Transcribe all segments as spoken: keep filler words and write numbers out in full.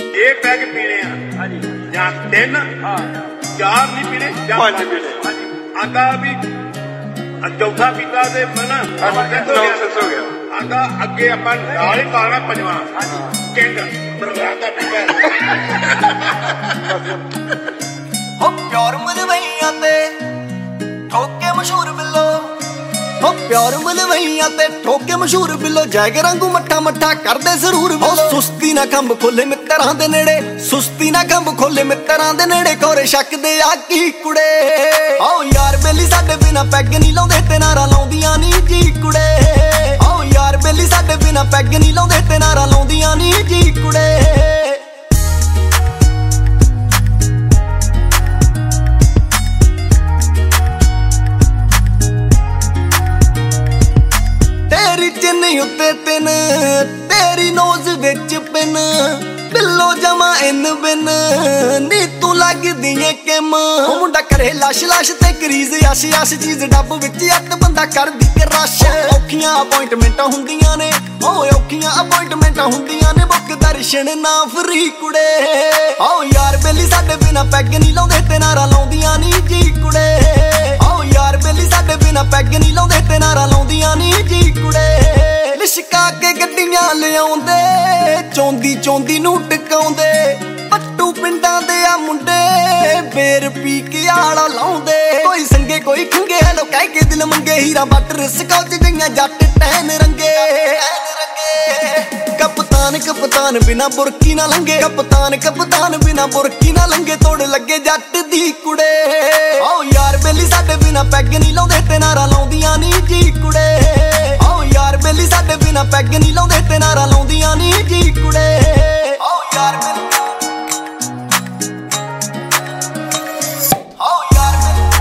ਇਹ ਪੈਗ ਪੀਣੇ ਆ ਜਾਂ ਤਿੰਨ ਚਾਰ ਨਹੀਂ ਪੀਣੇ ਜਾਂ ਪੰਜ ਪੀਣੇ ਆਂਦਾ ਵੀ ਚੌਥਾ ਪੀਤਾ ਤੇ ਮਨਾ ਹੋ ਗਿਆ ਆਂਦਾ ਅੱਗੇ ਆਪਾਂ ਨਾਲ ਹੀ ਪਾਣਾ ਪੰਜਵਾਂ ਕਿੰਗ ਪ੍ਰਗਰਾਮ ਦਾ ਪੀਤਾ ਹੋ ਪਿਆਰ ਮਲਵਈਆਂ ਤੇ ਠੋਕੇ ਮਸ਼ਹੂਰ ਬਿੱਲੋ ਹੋ ਪਿਆਰ ਮਲਵਈਆਂ ਤੇ ਠੋਕੇ ਮਸ਼ਹੂਰ ਬਿੱਲੋ ਜੈਗ ਰੰਗੂ ਮੱਠਾ ਮੱਠਾ ਕਰਦੇ ਜ਼ਰੂਰ ਬਿੱਲੋ ਸੁਸਤੀ ਨਾ ਖੰਭ ਖੋਲੇ ਮਿੱਤਰਾਂ ਦੇ ਨੇੜੇ ਸੁਸਤੀ ਨਾ ਖੰਭ ਖੋਲੇ ਮਿੱਤਰਾਂ ਦੇ ਨੇੜੇ ਕੋਰੇ ਸ਼ੱਕ ਦੇ ਆ ਕੀ ਕੁੜੇ ਆਓ ਯਾਰ ਬੇਲੀ ਸਾਡੇ ਬਿਨਾ ਪੈਗ ਨਹੀਂ ਲਾਉਂਦੇ ਤੇ ਨਾਰਾ ਲਾਉਂਦੀਆਂ ਨਹੀਂ ਜੀ ਕੁੜੇ ਆਓ ਯਾਰ ਬੇਲੀ ਸਾਡੇ ਬਿਨਾ ਪੈਗ ਨਹੀਂ ਲਾਉਂਦੇ ਤੇ ਨਾਰਾ ਲਾਉਂਦੀਆਂ ਨਹੀਂ ਜੀ ਕੁੜੇ ਚਿੰਨੀ ਉੱਤੇ ਤਿੰਨ ਤੇਰੀ ਨੋਜ਼ ਵਿੱਚ ਪਿੰਨ ਬਿੱਲੋ ਜਮਾ ਇਨ ਬਿਨ ਨੀ ਤੂੰ ਲੱਗਦੀ ਏ ਕਿਮ ਮੁੰਡਾ ਕਰੇ ਲਾਸ਼ ਲਾਸ਼ ਤੇ ਕਰੀਜ਼ ਆਸ਼ ਆਸ਼ ਚੀਜ਼ ਡੱਬ ਵਿੱਚ ਅੱਤ ਬੰਦਾ ਕਰਦੀ ਕਿ ਰਸ਼ ਔਖੀਆਂ ਅਪਾਇੰਟਮੈਂਟਾਂ ਹੁੰਦੀਆਂ ਨੇ ਓਏ ਔਖੀਆਂ ਅਪਾਇੰਟਮੈਂਟਾਂ ਹੁੰਦੀਆਂ ਨੇ ਬੁੱਕ ਦਰਸ਼ਨ ਨਾ ਫਰੀ ਕੁੜੇ ਆਓ ਯਾਰ ਬੇਲੀ ਸਾਡੇ ਬਿਨਾ ਪੈਗ ਨਹੀਂ ਲਾਉਂਦੇ ਤੇ ਨਾਰਾ ਲਾਉਂਦੀਆਂ ਨਹੀਂ ਜੀ ਕੁੜੇ ਆਓ ਯਾਰ ਬੇਲੀ ਸਾਡੇ ਬਿਨਾ ਪੈਗ ਨਹੀਂ ਲਾਉਂਦੇ ਤੇ ਨਾਰਾ ਲਾਉਂਦੀਆਂ ਨਹੀਂ ਜੀ ਕੁੜੇ ਲਿਸ਼ਕਾ ਕੇ ਗੱਡੀਆਂ ਲਿਆਉਂਦੇ ਚੌਂਦੀ ਚੌਂਦੀ ਨੂੰ ਟਿਕਾਉਂਦੇ ਪੱਟੂ ਪਿੰਡਾਂ ਦੇ ਆ ਮੁੰਡੇ ਬੇਰ ਪੀ ਕੇ ਆਲਾ ਲਾਉਂਦੇ ਕੋਈ ਸੰਗੇ ਕੋਈ ਖੰਗੇ ਹੈਲੋ ਕਹਿ ਕੇ ਦਿਲ ਮੰਗੇ ਹੀਰਾ ਬਟਰ ਸਕੌਚ ਗਈਆਂ ਜੱਟ ਟੈਨ ਰੰਗੇ ਕਪਤਾਨ ਕਪਤਾਨ ਬਿਨਾ ਬੁਰਕੀ ਨਾ ਲੰਗੇ ਕਪਤਾਨ ਕਪਤਾਨ ਬਿਨਾ ਬੁਰਕੀ ਨਾ ਲੰਗੇ ਤੋੜ ਲੱਗੇ ਜੱਟ ਦੀ ਕੁੜੇ ਆਓ ਯਾਰ ਬੇਲੀ ਸਾਡੇ ਬਿਨਾ ਪੈਗ ਨਹੀਂ ਲਾਉਂਦੇ ਤੇ ਨਾਰਾ ਲਾਉਂਦੀਆਂ ਨਹੀਂ ਜੀ ਕੁੜੇ ਆਓ ਯਾਰ ਬੇਲੀ ਸਾਡੇ ਬਿਨਾ ਪੈਗ ਨਹੀਂ ਲਾਉਂਦੇ ਤੇ ਨਾਰਾ ਲਾਉਂਦੀਆਂ ਨਹੀਂ ਜੀ ਕੁੜੇ ਆਓ ਯਾਰ ਬੇਲੀ ਆਓ ਯਾਰ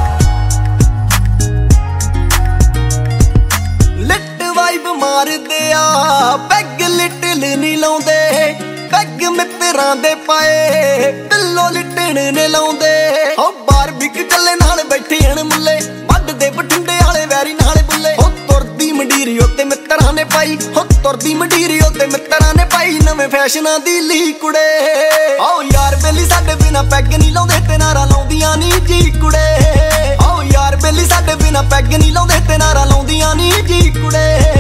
ਲਿਟ ਵਾਈਬ ਮਾਰਦੇ ਆ ਪੈਗ ਲਿਟਲ ਨਹੀਂ ਲਾਉਂਦੇ ਪੈਗ ਮਿੱਤਰਾਂ ਦੇ ਪਾਏ ਬਿੱਲੋ ਲਿਟਣ ਨੇ ਲਾਉਂਦੇ ਹੋ ਬਾਰ ਬਿਕ ਚੱਲੇ ਨਾਲ ਬੈਠੇ ਹਣ ਮੁੱਲੇ ਵੱਡ ਦੇ ਬਠਿੰਡੇ ਵਾਲੇ ਵੈਰੀ ਨਾਲੇ ਬੁੱਲੇ ਹੋ ਤੁਰਦੀ ਮੰਡੀਰੀ ਉੱਤੇ ਮਿੱਤਰਾਂ ਨੇ ਪਾਈ ਹੋ ਤੁਰਦੀ ਮੰਡੀਰੀ ਉੱਤੇ ਮਿੱਤਰਾਂ ਨੇ ਪਾਈ ਨਵੇਂ ਫੈਸ਼ਨਾਂ ਦੀ ਲੀ ਕੁੜੇ ਆਓ ਯਾਰ ਬੇਲੀ ਸਾਡੇ ਬਿਨਾ ਪੈਗ ਨਹੀਂ ਲਾਉਂਦੇ ਤੇ ਨਾਰਾ ਲਾਉਂਦੀਆਂ ਨਹੀਂ ਜੀ ਕੁੜੇ ਆਓ ਯਾਰ ਬੇਲੀ ਸਾਡੇ ਬਿਨਾ ਪੈਗ ਨਹੀਂ ਲਾਉਂਦੇ ਤੇ ਨਾਰਾ ਲਾਉਂਦੀਆਂ ਨਹੀਂ ਜੀ ਕੁੜੇ